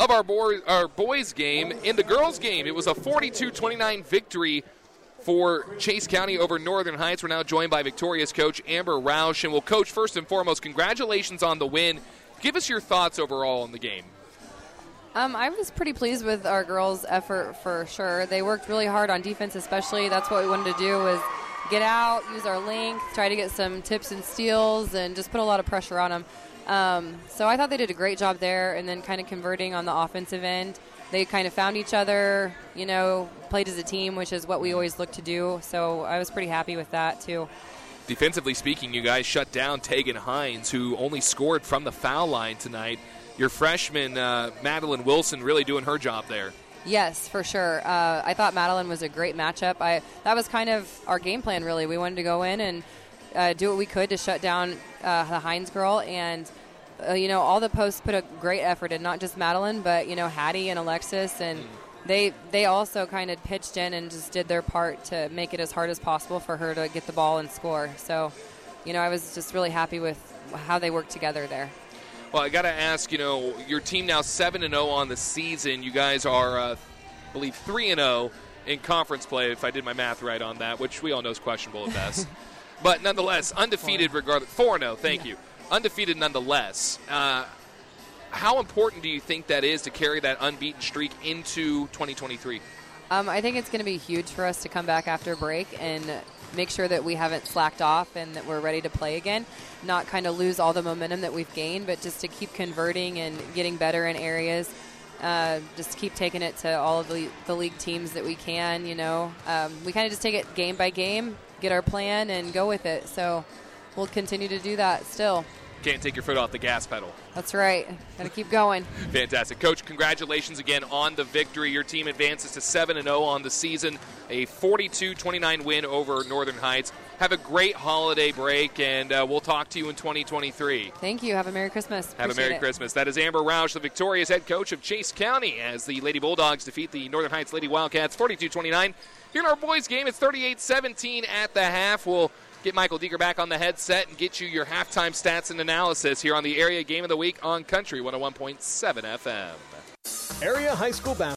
of our boys game. In the girls game, it was a 42-29 victory for Chase County over Northern Heights. We're now joined by Victorious coach Amber Roush. And, well, Coach, first and foremost, congratulations on the win. Give us your thoughts overall on the game. I was pretty pleased with our girls' effort for sure. They worked really hard on defense especially. That's what we wanted to do, was get out, use our length, try to get some tips and steals, and just put a lot of pressure on them. So I thought they did a great job there, and then kind of converting on the offensive end. They kind of found each other, played as a team, which is what we always look to do. So I was pretty happy with that, too. Defensively speaking, you guys shut down Tegan Hines, who only scored from the foul line tonight. Your freshman, Madeline Wilson, really doing her job there. Yes, for sure. I thought Madeline was a great matchup. That was kind of our game plan, really. We wanted to go in and do what we could to shut down the Hines girl. And, all the posts put a great effort in, not just Madeline, but, Hattie and Alexis. And they also kind of pitched in and just did their part to make it as hard as possible for her to get the ball and score. So, I was just really happy with how they worked together there. Well, I got to ask, your team now 7-0 on the season. You guys are, I believe, 3-0 in conference play, if I did my math right on that, which we all know is questionable at best. But nonetheless, undefeated regardless. 4-0, thank you. Undefeated nonetheless. How important do you think that is to carry that unbeaten streak into 2023? I think it's going to be huge for us to come back after a break and make sure that we haven't slacked off and that we're ready to play again. Not kind of lose all the momentum that we've gained, but just to keep converting and getting better in areas. Just keep taking it to all of the league teams that we can, We kind of just take it game by game, get our plan, and go with it. So we'll continue to do that still. Can't take your foot off the gas pedal. That's right. Got to keep going. Fantastic. Coach, congratulations again on the victory. Your team advances to 7-0 on the season, a 42-29 win over Northern Heights. Have a great holiday break, and we'll talk to you in 2023. Thank you. Have a Merry Christmas. Have a Merry Christmas. That is Amber Roush, the Victorious head coach of Chase County, as the Lady Bulldogs defeat the Northern Heights Lady Wildcats 42-29. Here in our boys game, it's 38-17 at the half. We'll get Michael Deeger back on the headset and get you your halftime stats and analysis here on the Area Game of the Week on Country 101.7 FM. Area High School basketball.